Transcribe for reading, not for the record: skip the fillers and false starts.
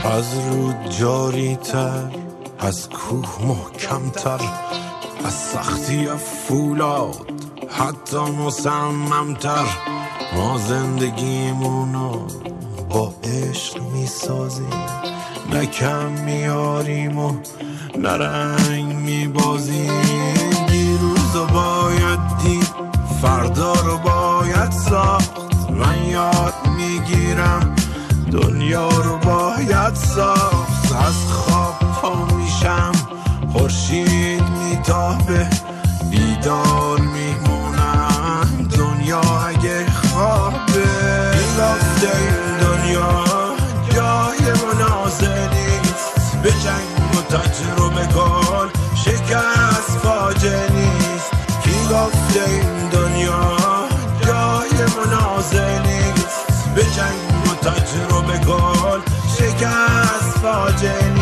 از رود جاری تر، از کوه محکم تر، از سختی فولاد حتی مصمم تر. ما زندگیمونو با عشق میسازیم، نه کم میاریم و نه رنگ میبازیم. دیروزو باید دید، فردا رو باید ساخت. من یاد میگیرم دنیا رو باید ساخت. از خواب پا میشم، خورشید میتابه، بیدار میمونم دنیا اگه خوابه. گفته این دنیا جای منازع نیست، به جنگ و تجربه کن شکست فاجعه نیست. کی گفته این دنیا جای منازع نیست، به جنگ و تجربه کن شکست فاجعه نیست.